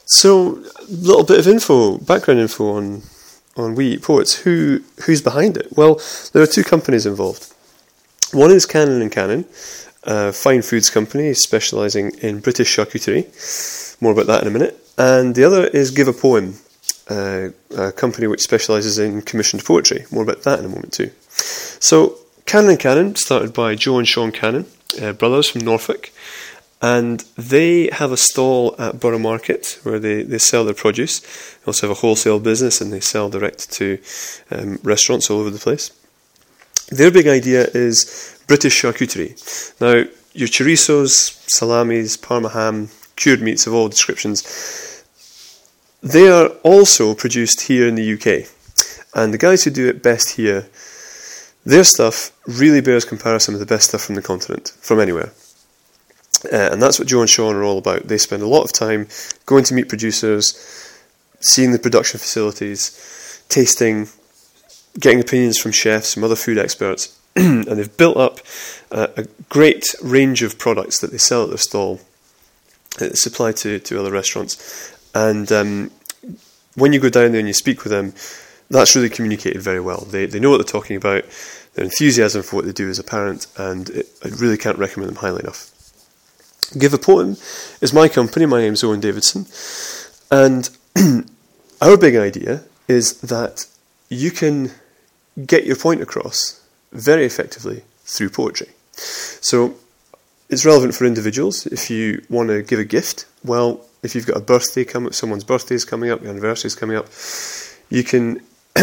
So, a little bit of background info on We Eat Poets. Who's behind it? Well, there are two companies involved. One is Cannon and Cannon, a fine foods company specialising in British charcuterie. More about that in a minute. And the other is Give a Poem, a company which specialises in commissioned poetry. More about that in a moment too. So, Cannon and Cannon, started by Joe and Sean Cannon, brothers from Norfolk. And they have a stall at Borough Market where they sell their produce. They also have a wholesale business and they sell direct to restaurants all over the place. Their big idea is British charcuterie. Now, your chorizos, salamis, parma ham, cured meats of all descriptions, they are also produced here in the UK. And the guys who do it best here, their stuff really bears comparison with the best stuff from the continent, from anywhere. And that's what Joe and Sean are all about. They spend a lot of time going to meet producers, seeing the production facilities, tasting, getting opinions from chefs, from other food experts, and they've built up a great range of products that they sell at their stall, supply to other restaurants. And when you go down there and you speak with them, that's really communicated very well. They know what they're talking about, their enthusiasm for what they do is apparent, and I really can't recommend them highly enough. Give a Poem is my company. My name's Owen Davidson, and our big idea is that you can get your point across very effectively through poetry. So it's relevant for individuals. If you want to give a gift, well, if you've got a birthday someone's birthday is coming up, your anniversary is coming up, you can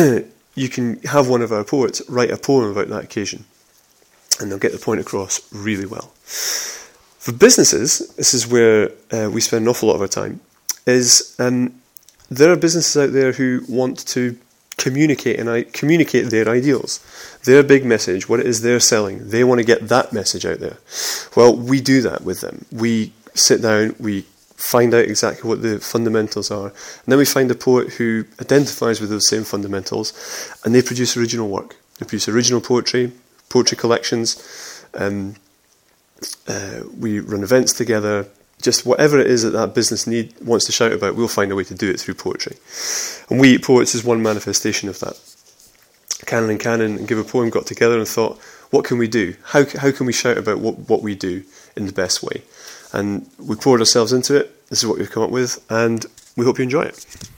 have one of our poets write a poem about that occasion, and they'll get the point across really well. For businesses, this is where we spend an awful lot of our time, is there are businesses out there who want to communicate their ideals, their big message, what it is they're selling. They want to get that message out there. Well, we do that with them. We sit down, we find out exactly what the fundamentals are, and then we find a poet who identifies with those same fundamentals, and they produce original work. They produce original poetry collections, we run events together. Just whatever it is that business wants to shout about, we'll find a way to do it through poetry. And We Eat Poets is one manifestation of that. Cannon and Cannon and Give a Poem got together and thought, what can we do? How can we shout about what we do in the best way? And we poured ourselves into it. This is what we've come up with, and we hope you enjoy it.